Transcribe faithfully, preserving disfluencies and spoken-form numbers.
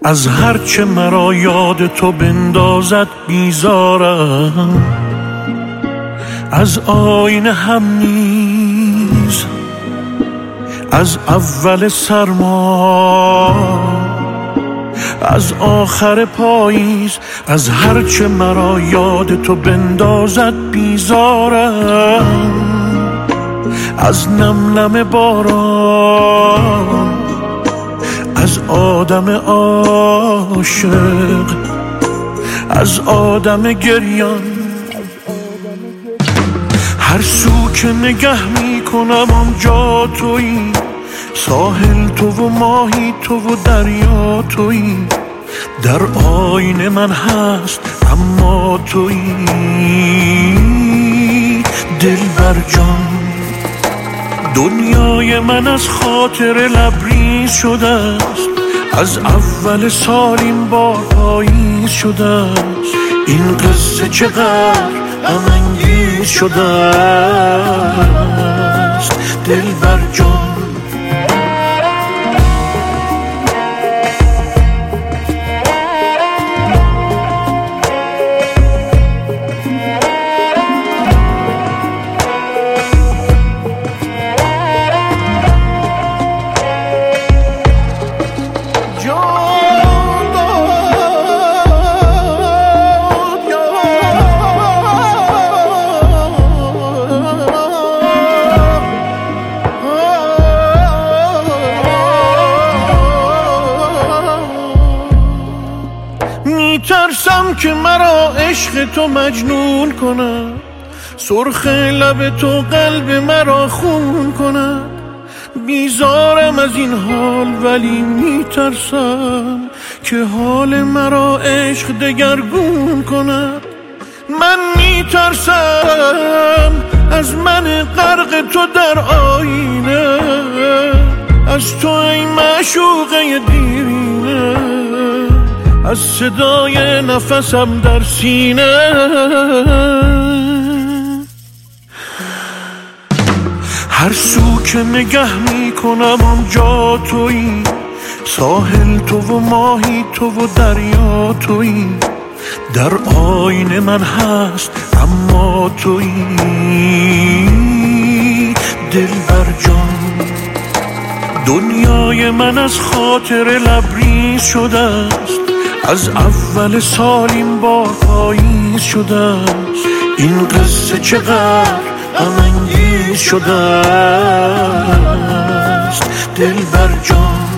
از هرچه مرا یاد تو بندازد بیزارم، از آینه هم نیز، از اول سرما، از آخر پاییز، از هرچه مرا یاد تو بندازد بیزارم، از نم نم باران، از آدم عاشق، از آدم گریان. هر سو که نگه می کنم آنجا تویی، ساحل تو و ماهی تو و دریا تویی، در آینه من هست اما تویی. دلبر جان، دنیای من از خاطر لبریز شده است، از اول سال این بار پاییز شده است. این قصه چقدر غم انگیز شده است. دلبر جان، میترسم که مرا عشق تو مجنون کند، سرخ لب تو قلب مرا خون کند. بیزارم از این حال ولی میترسم که حال مرا عشق دگرگون کند. من میترسم از من غرق تو در آینه، از تو ای معشوقه دیرینه، از صدای نفسم در سینه. هر سو که نگه می کنم آنجا تویی، ساحل تو و ماهی تو و دریا تویی، در آینه من هست اما تویی. دلبر جان، دنیای من از خاطر لبریز شده است، از اول سال این بار پاییز شده است. این قصه چقدر غم انگیز شده است. دلبر جان،